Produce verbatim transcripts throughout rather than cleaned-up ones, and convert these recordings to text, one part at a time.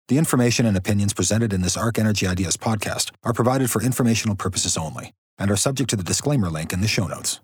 The information and opinions presented in this Arc Energy Ideas podcast are provided for informational purposes only and are subject to the disclaimer link in the show notes.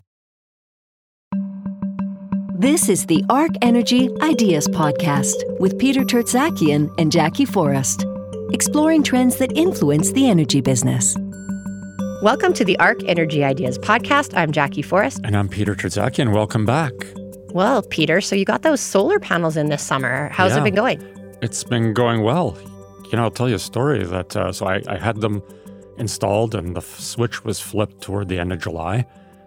This is the Arc Energy Ideas podcast with Peter Tertzakian and Jackie Forrest, exploring trends that influence the energy business. Welcome to the Arc Energy Ideas podcast. I'm Jackie Forrest. And I'm Peter Tertzakian. Welcome back. Well, Peter, so you got those solar panels in this summer. How's yeah, it been going? It's been going well. You know, I'll tell you a story that, uh, so I, I had them installed and the f- switch was flipped toward the end of July.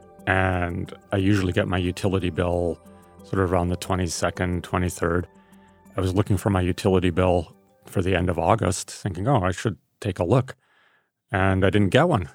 And I usually get my utility bill sort of around the twenty-second, twenty-third. I was looking for my utility bill for the end of August, thinking, oh, I should take a look. And I didn't get one.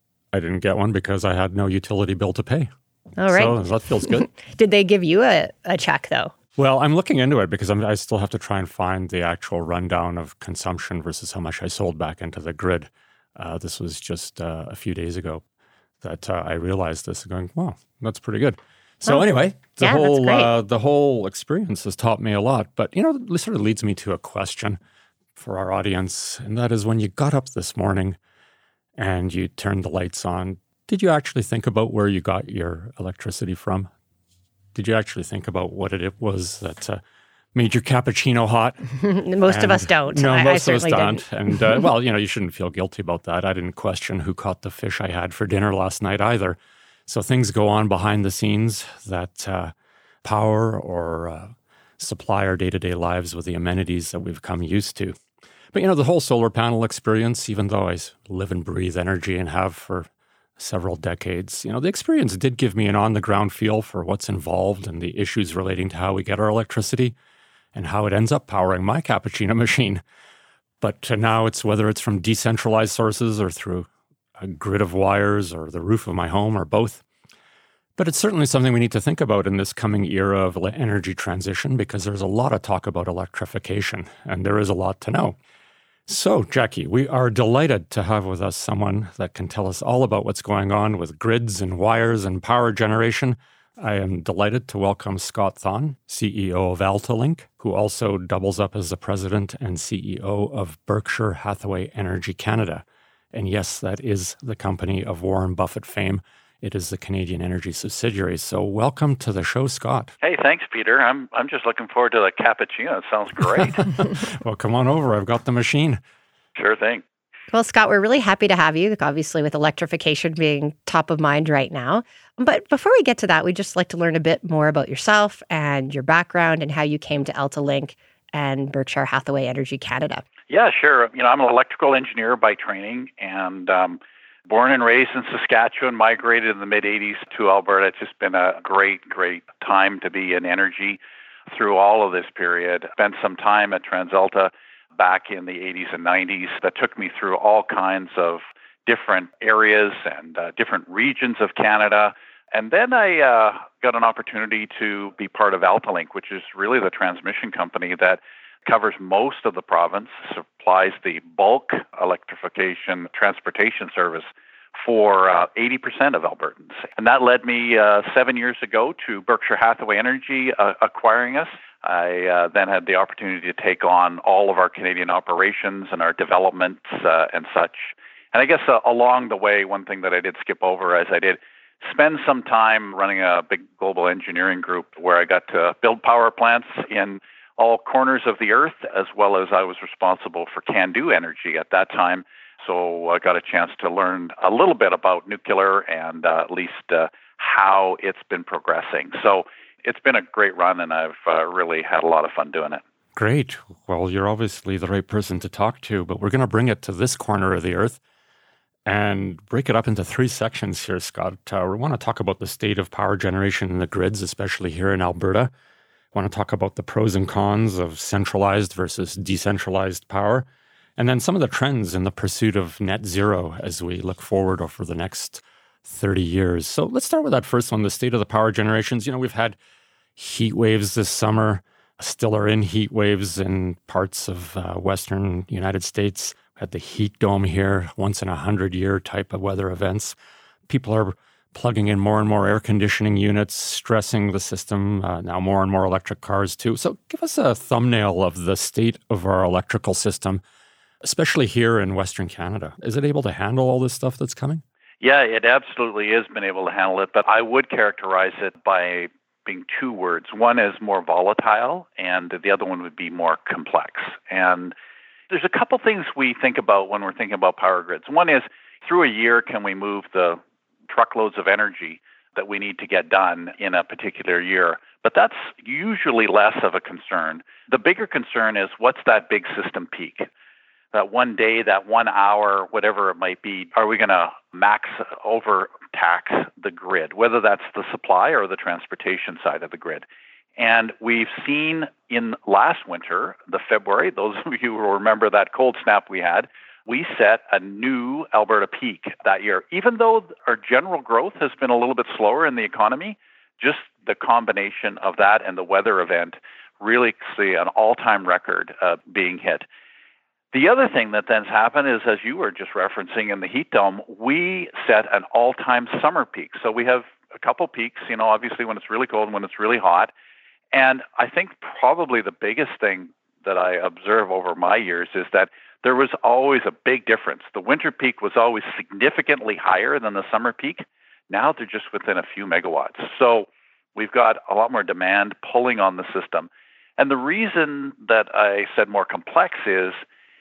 I didn't get one because I had no utility bill to pay. All right. So that feels good. Did they give you a, a check, though? Well, I'm looking into it because I'm, I still have to try and find the actual rundown of consumption versus how much I sold back into the grid. Uh, this was just uh, a few days ago that uh, I realized this, going, wow, that's pretty good. So oh, anyway, the yeah, whole uh, the whole experience has taught me a lot. But, you know, this sort of leads me to a question for our audience, and that is, when you got up this morning and you turned the lights on, did you actually think about where you got your electricity from? Did you actually think about what it was that uh, made your cappuccino hot? Most and, of us don't. No, I, most I of us don't. didn't. And, uh, well, you know, you shouldn't feel guilty about that. I didn't question who caught the fish I had for dinner last night either. So things go on behind the scenes that uh, power or uh, supply our day-to-day lives with the amenities that we've come used to. But, you know, the whole solar panel experience, even though I live and breathe energy and have for several decades, you know, the experience did give me an on-the-ground feel for what's involved and the issues relating to how we get our electricity and how it ends up powering my cappuccino machine. But uh, now it's whether it's from decentralized sources or through a grid of wires or the roof of my home or both. But it's certainly something we need to think about in this coming era of energy transition, because there's a lot of talk about electrification and there is a lot to know. So, Jackie, we are delighted to have with us someone that can tell us all about what's going on with grids and wires and power generation. I am delighted to welcome Scott Thon, C E O of AltaLink, who also doubles up as the president and C E O of Berkshire Hathaway Energy Canada. And yes, that is the company of Warren Buffett fame. It is the Canadian energy subsidiary. So welcome to the show, Scott. Hey, thanks, Peter. I'm I'm just looking forward to the cappuccino. It sounds great. Well, come on over. I've got the machine. Sure thing. Well, Scott, we're really happy to have you, obviously with electrification being top of mind right now. But before we get to that, we'd just like to learn a bit more about yourself and your background and how you came to AltaLink and Berkshire Hathaway Energy Canada. Yeah, sure. You know, I'm an electrical engineer by training, and um, born and raised in Saskatchewan, migrated in the mid-eighties to Alberta. It's just been a great, great time to be in energy through all of this period. Spent some time at TransAlta back in the eighties and nineties that took me through all kinds of different areas and uh, different regions of Canada. And then I uh, got an opportunity to be part of AltaLink, which is really the transmission company that covers most of the province, supplies the bulk electrification transportation service for uh, eighty percent of Albertans. And that led me uh, seven years ago to Berkshire Hathaway Energy uh, acquiring us. I uh, then had the opportunity to take on all of our Canadian operations and our developments uh, and such. And I guess uh, along the way, one thing that I did skip over is I did spend some time running a big global engineering group where I got to build power plants in all corners of the earth, as well as I was responsible for CANDO Energy at that time. So I got a chance to learn a little bit about nuclear and uh, at least uh, how it's been progressing. So it's been a great run, and I've uh, really had a lot of fun doing it. Great. Well, you're obviously the right person to talk to, but we're going to bring it to this corner of the earth and break it up into three sections here, Scott. Uh, we want to talk about the state of power generation in the grids, especially here in Alberta. We want to talk about the pros and cons of centralized versus decentralized power, and then some of the trends in the pursuit of net zero as we look forward over the next thirty years. So let's start with that first one, the state of the power generations. You know, we've had heat waves this summer, still are in heat waves in parts of uh, Western United States. We had the heat dome here, once in a hundred year type of weather events. People are plugging in more and more air conditioning units, stressing the system, uh, now more and more electric cars too. So give us a thumbnail of the state of our electrical system, especially here in Western Canada. Is it able to handle all this stuff that's coming? Yeah, it absolutely is been able to handle it, but I would characterize it by being two words. One is more volatile, and the other one would be more complex. And there's a couple things we think about when we're thinking about power grids. One is, through a year, can we move the truckloads of energy that we need to get done in a particular year? But that's usually less of a concern. The bigger concern is, what's that big system peak? That one day, that one hour, whatever it might be, are we going to max overtax the grid, whether that's the supply or the transportation side of the grid? And we've seen in last winter, the February, those of you who remember that cold snap we had, we set a new Alberta peak that year. Even though our general growth has been a little bit slower in the economy, just the combination of that and the weather event really see an all-time record uh, being hit. The other thing that then's happened is, as you were just referencing in the heat dome, we set an all-time summer peak. So we have a couple peaks, you know, obviously when it's really cold and when it's really hot. And I think probably the biggest thing that I observe over my years is that there was always a big difference. The winter peak was always significantly higher than the summer peak. Now they're just within a few megawatts. So we've got a lot more demand pulling on the system. And the reason that I said more complex is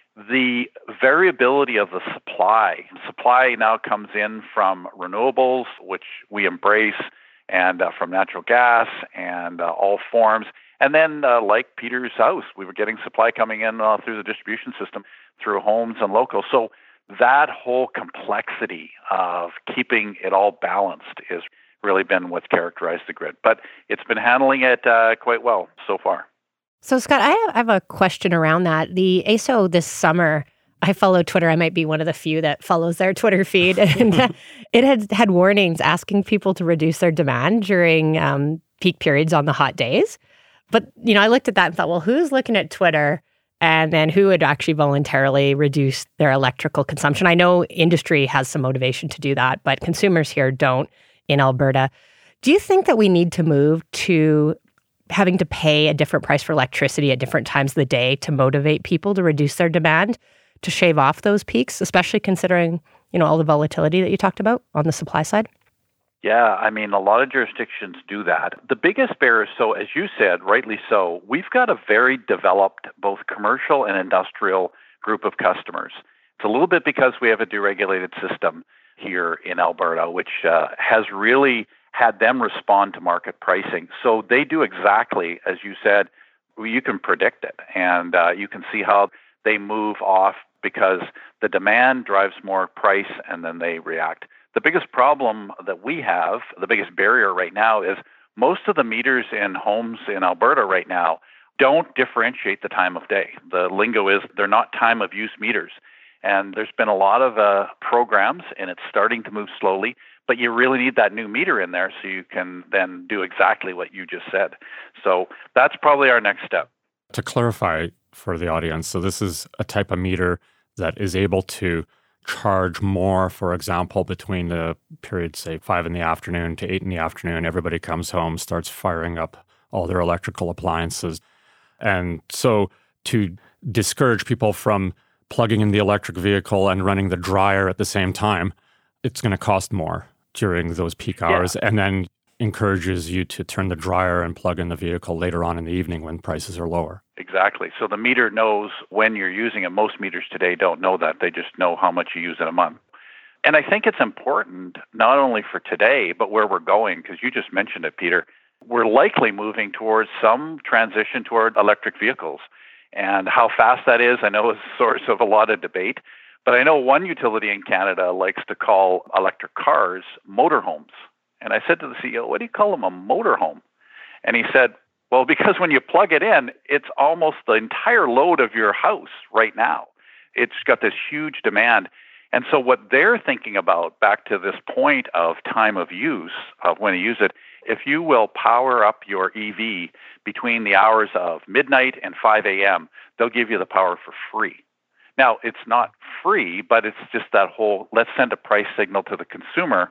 the variability of the supply. Supply now comes in from renewables, which we embrace, and uh, from natural gas and uh, all forms. And then, uh, like Peter's house, we were getting supply coming in uh, through the distribution system, through homes and locals. So that whole complexity of keeping it all balanced has really been what's characterized the grid. But it's been handling it uh, quite well so far. So, Scott, I have, I have a question around that. The A S O this summer, I follow Twitter. I might be one of the few that follows their Twitter feed. And uh, it had had warnings asking people to reduce their demand during um, peak periods on the hot days. But, you know, I looked at that and thought, well, who's looking at Twitter? And then who would actually voluntarily reduce their electrical consumption? I know industry has some motivation to do that, but consumers here don't in Alberta. Do you think that we need to move to having to pay a different price for electricity at different times of the day to motivate people to reduce their demand, to shave off those peaks, especially considering, you know, all the volatility that you talked about on the supply side? Yeah, I mean, a lot of jurisdictions do that. The biggest barrier, so as you said, rightly so, we've got a very developed both commercial and industrial group of customers. It's a little bit because we have a deregulated system here in Alberta, which uh, has really had them respond to market pricing. So they do exactly, as you said, you can predict it, and uh, you can see how they move off because the demand drives more price, and then they react. The biggest problem that we have, the biggest barrier right now, is most of the meters in homes in Alberta right now don't differentiate the time of day. The lingo is they're not time of use meters. And there's been a lot of uh, programs, and it's starting to move slowly, but you really need that new meter in there so you can then do exactly what you just said. So that's probably our next step. To clarify for the audience, so this is a type of meter that is able to charge more, for example, between the period, say, five in the afternoon to eight in the afternoon. Everybody comes home, starts firing up all their electrical appliances. And so to discourage people from plugging in the electric vehicle and running the dryer at the same time, it's going to cost more during those peak hours, yeah. And then encourages you to turn the dryer and plug in the vehicle later on in the evening when prices are lower. Exactly. So the meter knows when you're using it. Most meters today don't know that. They just know how much you use in a month. And I think it's important not only for today, but where we're going, because you just mentioned it, Peter. We're likely moving towards some transition toward electric vehicles. And how fast that is, I know is a source of a lot of debate. But I know one utility in Canada likes to call electric cars motorhomes. And I said to the C E O, what do you call them, a motorhome? And he said, well, because when you plug it in, it's almost the entire load of your house right now. It's got this huge demand. And so what they're thinking about, back to this point of time of use, of when you use it, if you will power up your E V between the hours of midnight and five a.m., they'll give you the power for free. Now, it's not free, but it's just that whole, let's send a price signal to the consumer.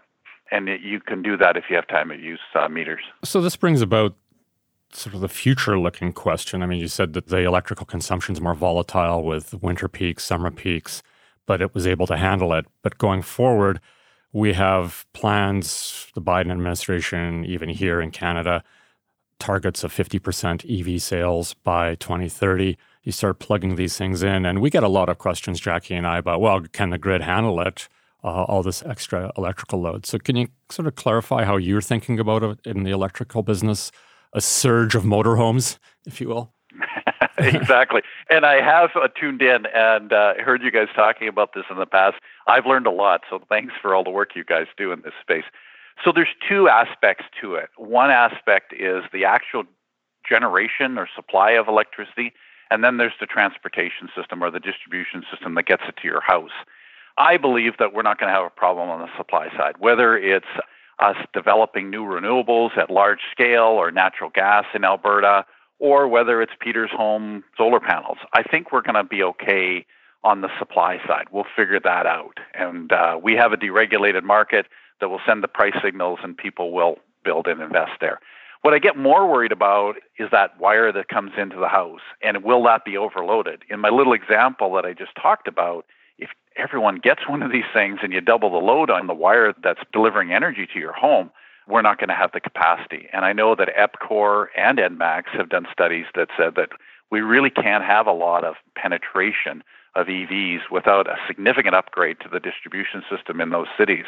And it, you can do that if you have time of use uh, meters. So this brings about sort of the future-looking question. I mean, you said that the electrical consumption is more volatile with winter peaks, summer peaks, but it was able to handle it. But going forward, we have plans, the Biden administration, even here in Canada, targets of fifty percent E V sales by twenty thirty. You start plugging these things in, and we get a lot of questions, Jackie and I, about, well, can the grid handle it, uh, all this extra electrical load? So can you sort of clarify how you're thinking about it in the electrical business? A surge of motorhomes, if you will. Exactly. And I have uh, tuned in and uh, heard you guys talking about this in the past. I've learned a lot, so thanks for all the work you guys do in this space. So there's two aspects to it. One aspect is the actual generation or supply of electricity, and then there's the transportation system or the distribution system that gets it to your house. I believe that we're not going to have a problem on the supply side, whether it's us developing new renewables at large scale or natural gas in Alberta, or whether it's Peter's home solar panels. I think we're going to be okay on the supply side. We'll figure that out. And uh, we have a deregulated market that will send the price signals and people will build and invest there. What I get more worried about is that wire that comes into the house, and will that be overloaded? In my little example that I just talked about, if everyone gets one of these things and you double the load on the wire that's delivering energy to your home, we're not going to have the capacity. And I know that EPCOR and E N MAX have done studies that said that we really can't have a lot of penetration of E Vs without a significant upgrade to the distribution system in those cities.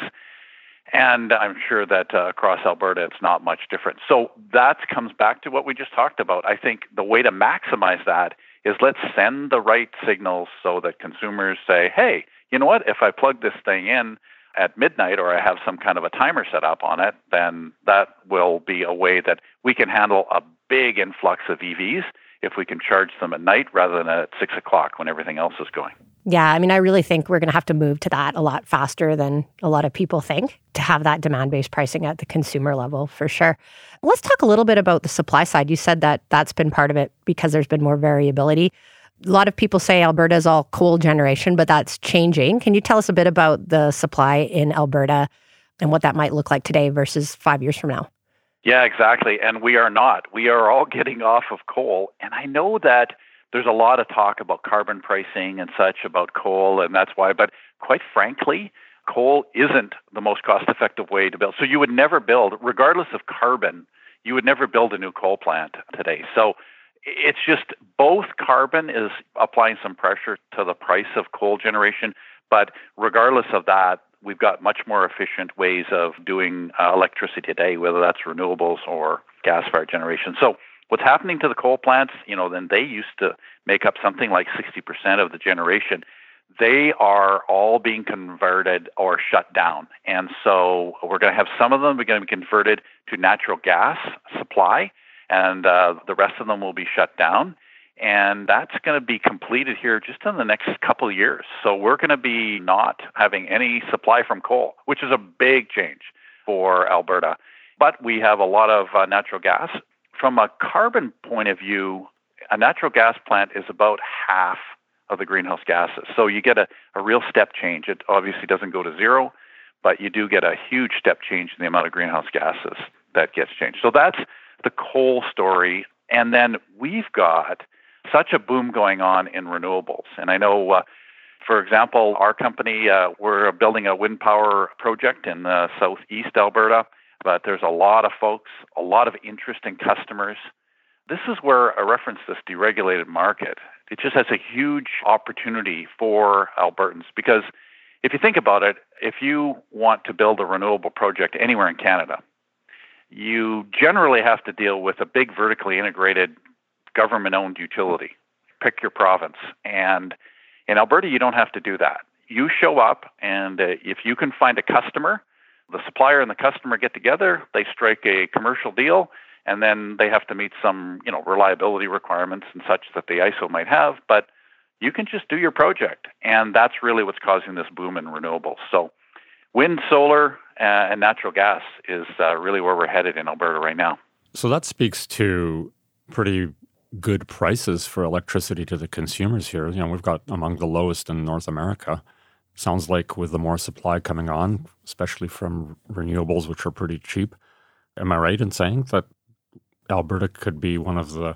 And I'm sure that uh, across Alberta, it's not much different. So that comes back to what we just talked about. I think the way to maximize that is let's send the right signals so that consumers say, hey, you know what, if I plug this thing in at midnight or I have some kind of a timer set up on it, then that will be a way that we can handle a big influx of E Vs if we can charge them at night rather than at six o'clock when everything else is going. Yeah, I mean, I really think we're going to have to move to that a lot faster than a lot of people think to have that demand-based pricing at the consumer level, for sure. Let's talk a little bit about the supply side. You said that that's been part of it because there's been more variability. A lot of people say Alberta is all coal generation, but that's changing. Can you tell us a bit about the supply in Alberta and what that might look like today versus five years from now? Yeah, exactly. And we are not. We are all getting off of coal. And I know that there's a lot of talk about carbon pricing and such about coal, and that's why. But quite frankly, coal isn't the most cost-effective way to build. So you would never build, regardless of carbon, you would never build a new coal plant today. So it's just both carbon is applying some pressure to the price of coal generation, but regardless of that, we've got much more efficient ways of doing uh, electricity today, whether that's renewables or gas-fired generation. So what's happening to the coal plants, you know, then they used to make up something like sixty percent of the generation. They are all being converted or shut down. And so we're going to have some of them are going to be converted to natural gas supply, and uh, the rest of them will be shut down. And that's going to be completed here just in the next couple of years. So we're going to be not having any supply from coal, which is a big change for Alberta. But we have a lot of uh, natural gas. From a carbon point of view, a natural gas plant is about half of the greenhouse gases. So you get a, a real step change. It obviously doesn't go to zero, but you do get a huge step change in the amount of greenhouse gases that gets changed. So that's the coal story. And then we've got such a boom going on in renewables. And I know, uh, for example, our company, uh, we're building a wind power project in uh, southeast Alberta, but there's a lot of folks, a lot of interesting customers. This is where I reference this deregulated market. It just has a huge opportunity for Albertans because if you think about it, if you want to build a renewable project anywhere in Canada, you generally have to deal with a big vertically integrated government-owned utility. Pick your province. And in Alberta, you don't have to do that. You show up, and uh, if you can find a customer, the supplier and the customer get together, they strike a commercial deal, and then they have to meet some, you know, reliability requirements and such that the I S O might have, but you can just do your project. And that's really what's causing this boom in renewables. So wind, solar, uh, and natural gas is uh, really where we're headed in Alberta right now. So that speaks to pretty good prices for electricity to the consumers here. You know, we've got among the lowest in North America. sounds like with the more supply coming on, especially from renewables, which are pretty cheap, am I right in saying that Alberta could be one of the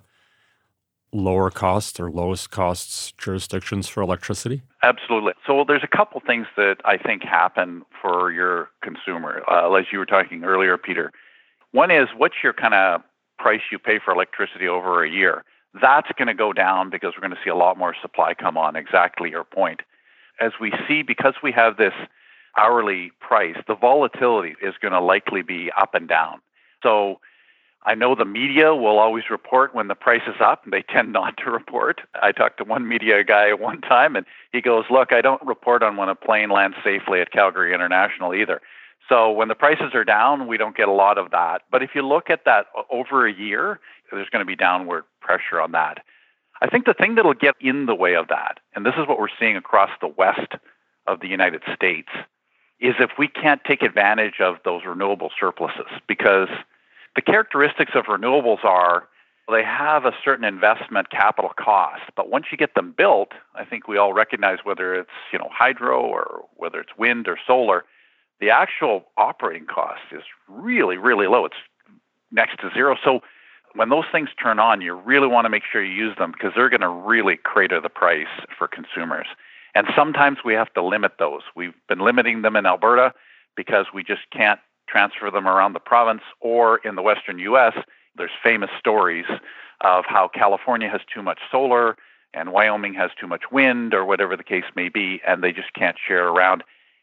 lower cost or lowest costs jurisdictions for electricity? Absolutely. So there's a couple things that I think happen for your consumer, uh, as you were talking earlier, Peter. One is, what's your kind of price you pay for electricity over a year? That's going to go down because we're going to see a lot more supply come on, exactly your point. As we see, because we have this hourly price, the volatility is going to likely be up and down. So I know the media will always report when the price is up, and they tend not to report. I talked to one media guy one time, and he goes, look, I don't report on when a plane lands safely at Calgary International either. So when the prices are down, we don't get a lot of that. But if you look at that over a year, there's going to be downward pressure on that. I think the thing that'll get in the way of that, and this is what we're seeing across the west of the United States, is if we can't take advantage of those renewable surpluses. Because the characteristics of renewables are they have a certain investment capital cost, but once you get them built, I think we all recognize whether it's, you know, hydro or whether it's wind or solar, the actual operating cost is really, really low. It's next to zero. So when those things turn on, you really want to make sure you use them because they're going to really crater the price for consumers. And sometimes we have to limit those. We've been limiting them in Alberta because we just can't transfer them around the province, or in the western U S, there's famous stories of how California has too much solar and Wyoming has too much wind, or whatever the case may be, and they just can't share around.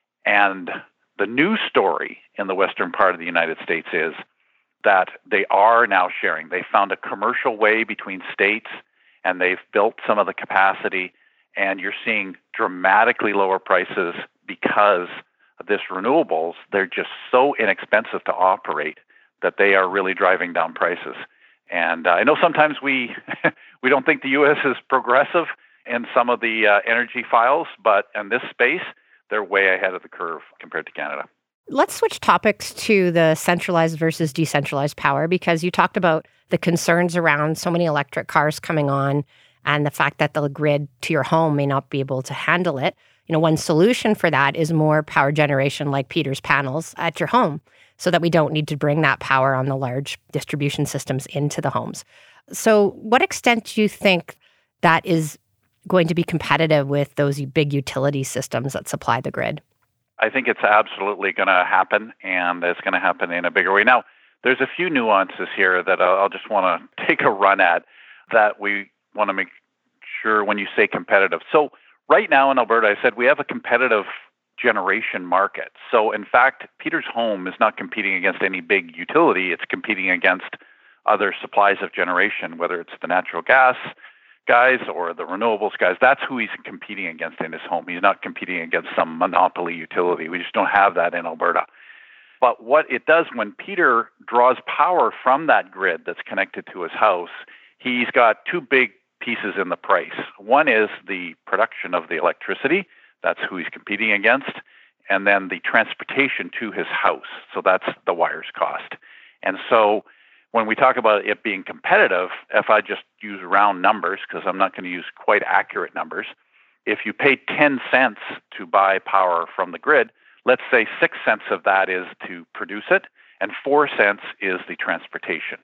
And the news story in the western part of the United States is that they are now sharing. They found a commercial way between states, and they've built some of the capacity, and you're seeing dramatically lower prices because of this renewables. They're just so inexpensive to operate that they are really driving down prices. And uh, I know sometimes we we don't think the U S is progressive in some of the uh, energy files, but in this space, they're way ahead of the curve compared to Canada. Let's switch topics to the centralized versus decentralized power, because you talked about the concerns around so many electric cars coming on and the fact that the grid to your home may not be able to handle it. You know, one solution for that is more power generation like Peter's panels at your home, so that we don't need to bring that power on the large distribution systems into the homes. So what extent do you think that is going to be competitive with those big utility systems that supply the grid? I think it's absolutely going to happen, and it's going to happen in a bigger way. Now, there's a few nuances here that I'll just want to take a run at that we want to make sure when you say competitive. So right now in Alberta, I said we have a competitive generation market. So in fact, Peter's home is not competing against any big utility. It's competing against other supplies of generation, whether it's the natural gas guys or the renewables guys. That's who he's competing against in his home. He's not competing against some monopoly utility. We just don't have that in Alberta. But what it does when Peter draws power from that grid that's connected to his house, he's got two big pieces in the price. One is the production of the electricity. That's who he's competing against. And then the transportation to his house. So that's the wires cost. And so when we talk about it being competitive, if I just use round numbers, because I'm not going to use quite accurate numbers, if you pay ten cents to buy power from the grid, let's say six cents of that is to produce it, and four cents is the transportation.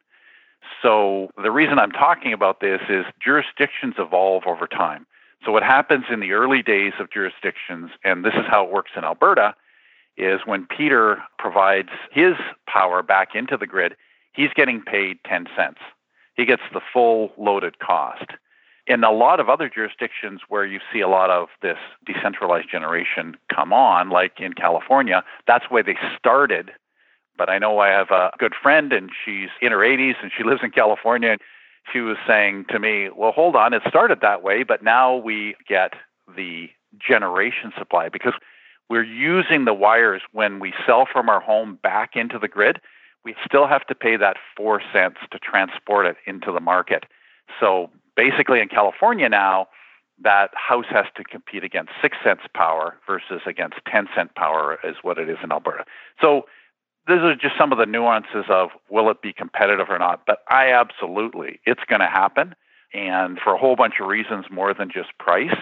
So the reason I'm talking about this is jurisdictions evolve over time. So what happens in the early days of jurisdictions, and this is how it works in Alberta, is when Peter provides his power back into the grid, he's getting paid ten cents. He gets the full loaded cost. In a lot of other jurisdictions where you see a lot of this decentralized generation come on, like in California, that's where they started. But I know I have a good friend, and she's in her eighties, and she lives in California. And she was saying to me, well, hold on, it started that way, but now we get the generation supply because we're using the wires when we sell from our home back into the grid. We still have to pay that four cents to transport it into the market. So basically in California now, that house has to compete against six cents power versus against ten cent power is what it is in Alberta. So these are just some of the nuances of will it be competitive or not. But I absolutely, it's going to happen. And for a whole bunch of reasons more than just price.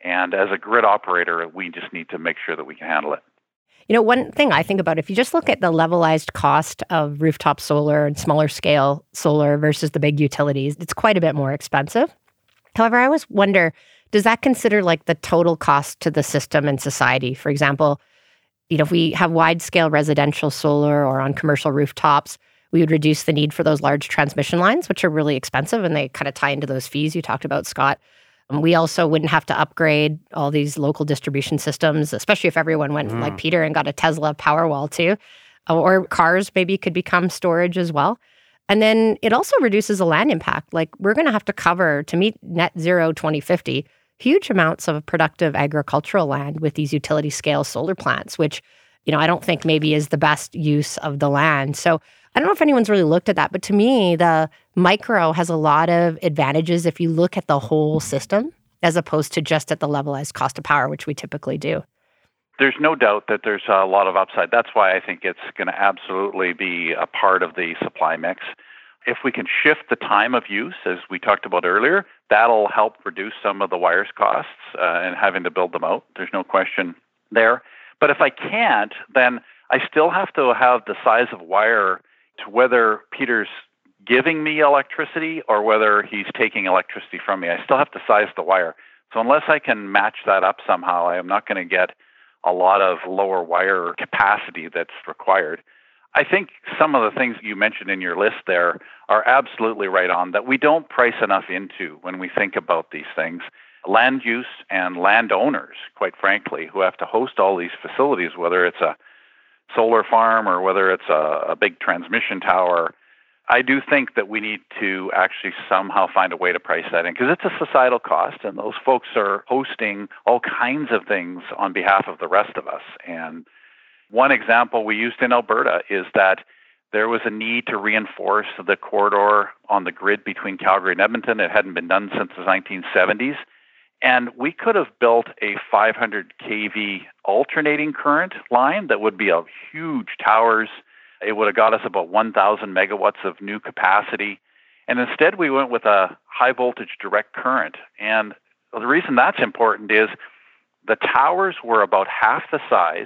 And as a grid operator, we just need to make sure that we can handle it. You know, one thing I think about, if you just look at the levelized cost of rooftop solar and smaller scale solar versus the big utilities, it's quite a bit more expensive. However, I always wonder, does that consider like the total cost to the system and society? For example, you know, if we have wide scale residential solar or on commercial rooftops, we would reduce the need for those large transmission lines, which are really expensive, and they kind of tie into those fees you talked about, Scott. Um, we also wouldn't have to upgrade all these local distribution systems, especially if everyone went mm. like Peter and got a Tesla Powerwall too. Or cars maybe could become storage as well. And then it also reduces the land impact. Like, we're going to have to cover, to meet net zero twenty fifty, huge amounts of productive agricultural land with these utility scale solar plants, which, you know, I don't think maybe is the best use of the land. So I don't know if anyone's really looked at that, but to me, the micro has a lot of advantages if you look at the whole system, as opposed to just at the levelized cost of power, which we typically do. There's no doubt that there's a lot of upside. That's why I think it's going to absolutely be a part of the supply mix. If we can shift the time of use, as we talked about earlier, that'll help reduce some of the wires costs uh, and having to build them out. There's no question there. But if I can't, then I still have to have the size of wire to whether Peter's giving me electricity or whether he's taking electricity from me. I still have to size the wire. So unless I can match that up somehow, I am not going to get a lot of lower wire capacity that's required. I think some of the things you mentioned in your list there are absolutely right on, that we don't price enough into when we think about these things. Land use and landowners, quite frankly, who have to host all these facilities, whether it's a solar farm or whether it's a, a big transmission tower, I do think that we need to actually somehow find a way to price that in, because it's a societal cost, and those folks are hosting all kinds of things on behalf of the rest of us. And one example we used in Alberta is that there was a need to reinforce the corridor on the grid between Calgary and Edmonton. It hadn't been done since the nineteen seventies. And we could have built a five hundred kilovolt alternating current line that would be of huge towers. It would have got us about one thousand megawatts of new capacity. And instead, we went with a high voltage direct current. And the reason that's important is the towers were about half the size.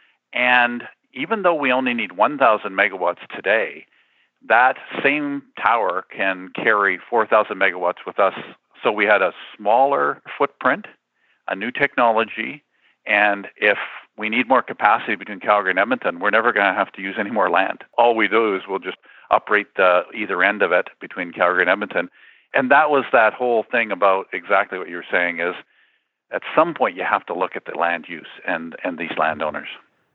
And even though we only need one thousand megawatts today, that same tower can carry four thousand megawatts with us. So we had a smaller footprint, a new technology, and if we need more capacity between Calgary and Edmonton, we're never going to have to use any more land. All we do is we'll just uprate the either end of it between Calgary and Edmonton. And that was that whole thing about exactly what you were saying, is at some point you have to look at the land use and, and these landowners.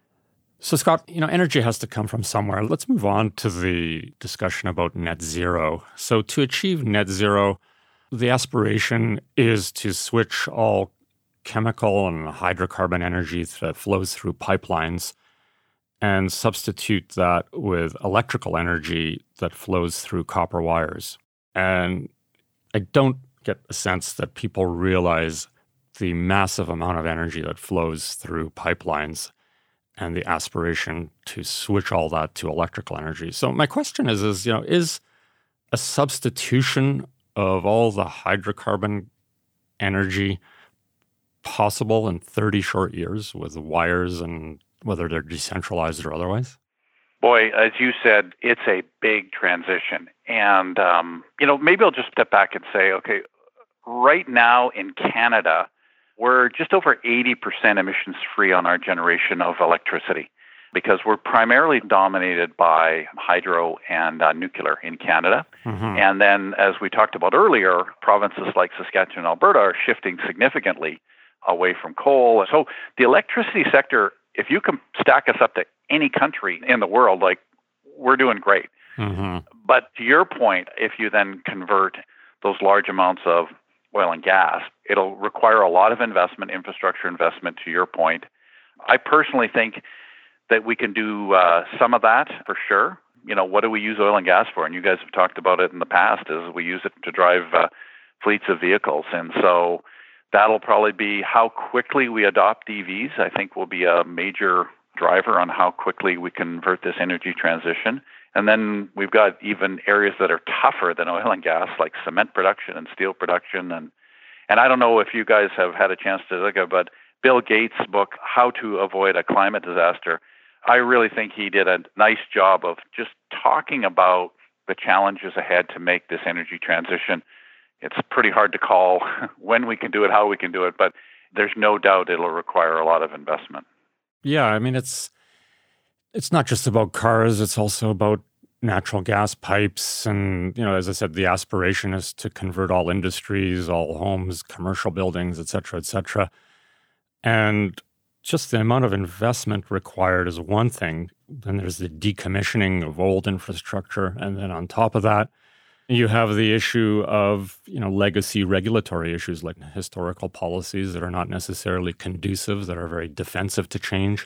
So, Scott, you know, energy has to come from somewhere. Let's move on to the discussion about net zero. So to achieve net zero, the aspiration is to switch all chemical and hydrocarbon energy that flows through pipelines and substitute that with electrical energy that flows through copper wires. And I don't get a sense that people realize the massive amount of energy that flows through pipelines and the aspiration to switch all that to electrical energy. So my question is, is you know, is a substitution of all the hydrocarbon energy possible in thirty short years with wires, and whether they're decentralized or otherwise? Boy, as you said, it's a big transition. And, um, you know, maybe I'll just step back and say, okay, right now in Canada, we're just over eighty percent emissions free on our generation of electricity, because we're primarily dominated by hydro and uh, nuclear in Canada. Mm-hmm. And then, as we talked about earlier, provinces like Saskatchewan and Alberta are shifting significantly away from coal. So the electricity sector, if you can stack us up to any country in the world, like, we're doing great. Mm-hmm. But to your point, if you then convert those large amounts of oil and gas, it'll require a lot of investment, infrastructure investment, to your point. I personally think that we can do uh, some of that for sure. You know, what do we use oil and gas for? And you guys have talked about it in the past, is we use it to drive uh, fleets of vehicles. And so that'll probably be how quickly we adopt E Vs, I think, will be a major driver on how quickly we convert this energy transition. And then we've got even areas that are tougher than oil and gas, like cement production and steel production. And And I don't know if you guys have had a chance to look at, but Bill Gates' book, How to Avoid a Climate Disaster, I really think he did a nice job of just talking about the challenges ahead to make this energy transition. It's pretty hard to call when we can do it, how we can do it, but there's no doubt it'll require a lot of investment. Yeah, I mean, it's it's not just about cars, it's also about natural gas pipes. And, you know, as I said, the aspiration is to convert all industries, all homes, commercial buildings, et cetera, et cetera. And just the amount of investment required is one thing. Then there's the decommissioning of old infrastructure. And then on top of that, you have the issue of, you know, legacy regulatory issues like historical policies that are not necessarily conducive, that are very defensive to change.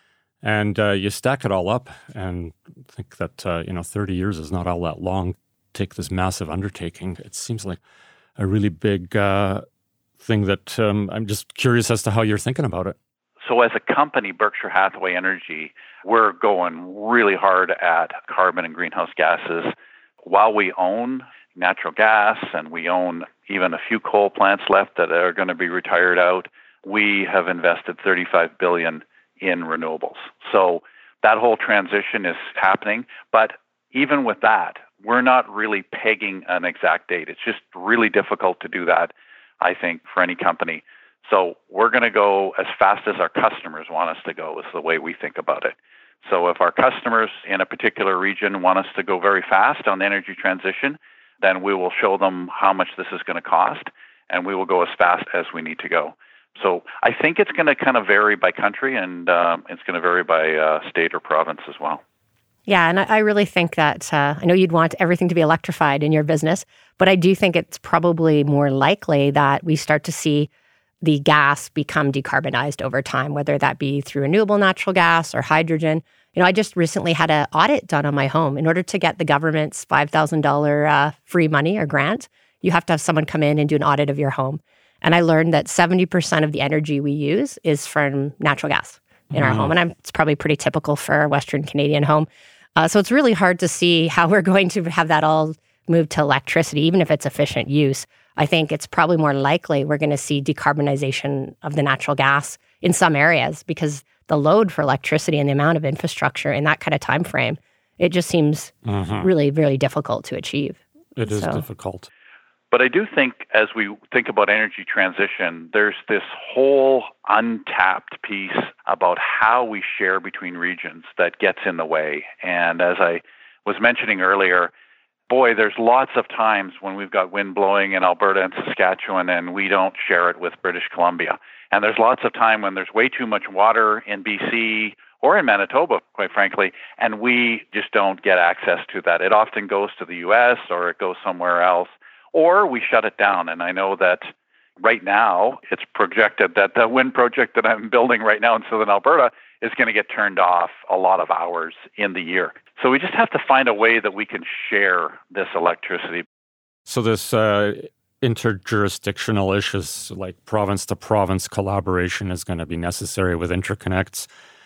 And uh, you stack it all up and think that, uh, you know, thirty years is not all that long to take this massive undertaking. It seems like a really big uh, thing that um, I'm just curious as to how you're thinking about it. So as a company, Berkshire Hathaway Energy, we're going really hard at carbon and greenhouse gases. While we own natural gas and we own even a few coal plants left that are going to be retired out, we have invested thirty-five billion dollars in renewables. So that whole transition is happening. But even with that, we're not really pegging an exact date. It's just really difficult to do that, I think, for any company. So we're going to go as fast as our customers want us to go is the way we think about it. So if our customers in a particular region want us to go very fast on the energy transition, then we will show them how much this is going to cost, and we will go as fast as we need to go. So I think it's going to kind of vary by country, and um, it's going to vary by uh, state or province as well. Yeah, and I, I really think that, uh, I know you'd want everything to be electrified in your business, but I do think it's probably more likely that we start to see the gas become decarbonized over time, whether that be through renewable natural gas or hydrogen. You know, I just recently had an audit done on my home. In order to get the government's five thousand dollars uh, free money or grant, you have to have someone come in and do an audit of your home. And I learned that seventy percent of the energy we use is from natural gas in mm-hmm. our home. And I'm, it's probably pretty typical for a Western Canadian home. Uh, so it's really hard to see how we're going to have that all move to electricity, even if it's efficient use. I think it's probably more likely we're going to see decarbonization of the natural gas in some areas because the load for electricity and the amount of infrastructure in that kind of time frame, it just seems mm-hmm. really, really difficult to achieve. It is so. difficult. But I do think as we think about energy transition, there's this whole untapped piece about how we share between regions that gets in the way. And as I was mentioning earlier, boy, there's lots of times when we've got wind blowing in Alberta and Saskatchewan and we don't share it with British Columbia. And there's lots of time when there's way too much water in B C or in Manitoba, quite frankly, and we just don't get access to that. It often goes to the U S or it goes somewhere else, or we shut it down. And I know that right now it's projected that the wind project that I'm building right now in southern Alberta is going to get turned off a lot of hours in the year. So we just have to find a way that we can share this electricity. So this uh, interjurisdictional issues like province-to-province collaboration is going to be necessary with interconnects.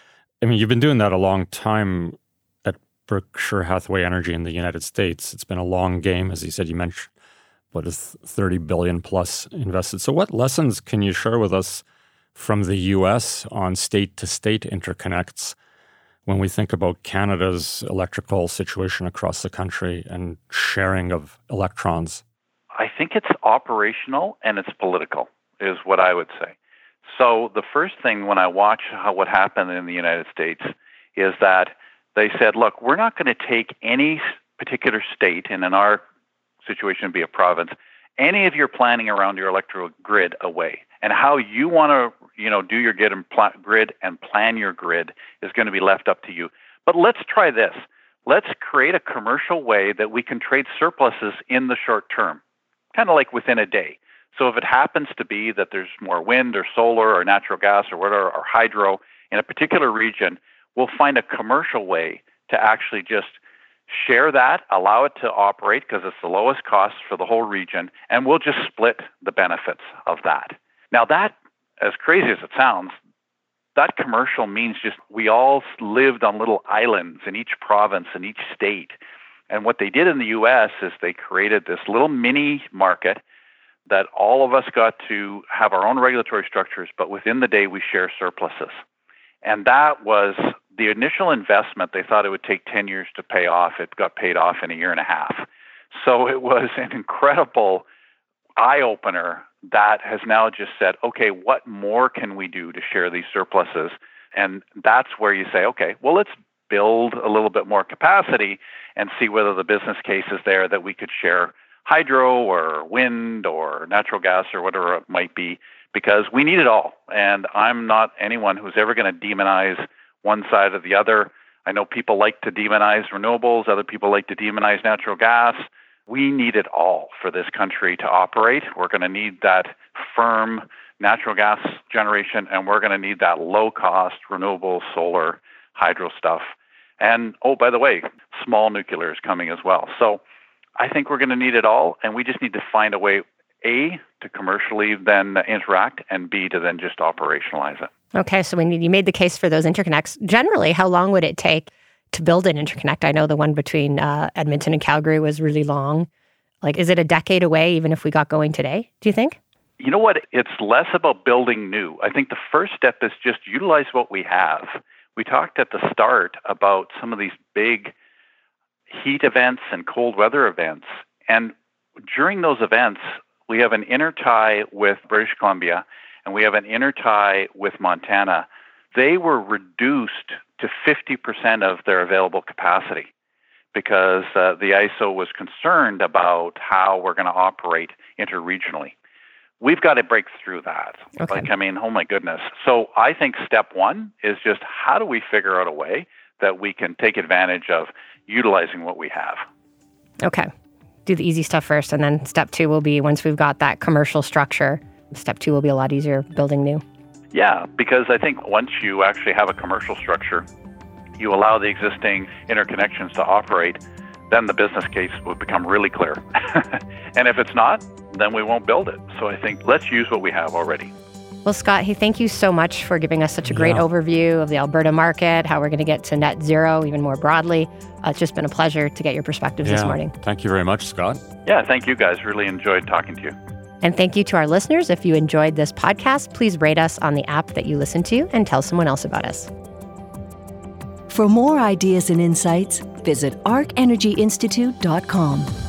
I mean, you've been doing that a long time at Berkshire Hathaway Energy in the United States. It's been a long game, as you said. You mentioned what is thirty billion plus invested. So what lessons can you share with us from the U S on state-to-state interconnects when we think about Canada's electrical situation across the country and sharing of electrons? I think it's operational and it's political, is what I would say. So the first thing when I watch how what happened in the United States is that they said, look, we're not going to take any particular state, and in our situation be a province, any of your planning around your electrical grid away. And how you want to, you know, do your grid and, pl- grid and plan your grid is going to be left up to you. But let's try this. Let's create a commercial way that we can trade surpluses in the short term, kind of like within a day. So if it happens to be that there's more wind or solar or natural gas or whatever, or hydro in a particular region, we'll find a commercial way to actually just share that, allow it to operate because it's the lowest cost for the whole region, and we'll just split the benefits of that. Now that, as crazy as it sounds, that commercial means just we all lived on little islands in each province and each state. And what they did in the U S is they created this little mini market that all of us got to have our own regulatory structures, but within the day we share surpluses. And that was the initial investment. They thought it would take ten years to pay off. It got paid off in a year and a half. So it was an incredible eye-opener that has now just said, okay, what more can we do to share these surpluses? And that's where you say, okay, well, let's build a little bit more capacity and see whether the business case is there that we could share hydro or wind or natural gas or whatever it might be, because we need it all. And I'm not anyone who's ever going to demonize one side or the other. I know people like to demonize renewables. Other people like to demonize natural gas. We need it all for this country to operate. We're going to need that firm natural gas generation, and we're going to need that low-cost renewable solar hydro stuff. And, oh, by the way, small nuclear is coming as well. So I think we're going to need it all, and we just need to find a way, A, to commercially then interact, and B, to then just operationalize it. Okay, so we need, you made the case for those interconnects. Generally, how long would it take to build an interconnect? I know the one between uh, Edmonton and Calgary was really long. Like, is it a decade away, even if we got going today, do you think? You know what? It's less about building new. I think the first step is just utilize what we have. We talked at the start about some of these big heat events and cold weather events. And during those events, we have an intertie with British Columbia and we have an intertie with Montana. They were reduced to fifty percent of their available capacity because uh, the I S O was concerned about how we're going to operate interregionally. We've got to break through that. Okay. Like, I mean, oh my goodness. So I think step one is just how do we figure out a way that we can take advantage of utilizing what we have. Okay. Do the easy stuff first, and then step two will be once we've got that commercial structure, step two will be a lot easier building new. Yeah, because I think once you actually have a commercial structure, you allow the existing interconnections to operate, then the business case will become really clear. And if it's not, then we won't build it. So I think let's use what we have already. Well, Scott, hey, thank you so much for giving us such a great yeah. overview of the Alberta market, how we're going to get to net zero even more broadly. Uh, it's just been a pleasure to get your perspectives yeah. this morning. Thank you very much, Scott. Yeah, thank you guys. Really enjoyed talking to you. And thank you to our listeners. If you enjoyed this podcast, please rate us on the app that you listen to and tell someone else about us. For more ideas and insights, visit arc energy institute dot com.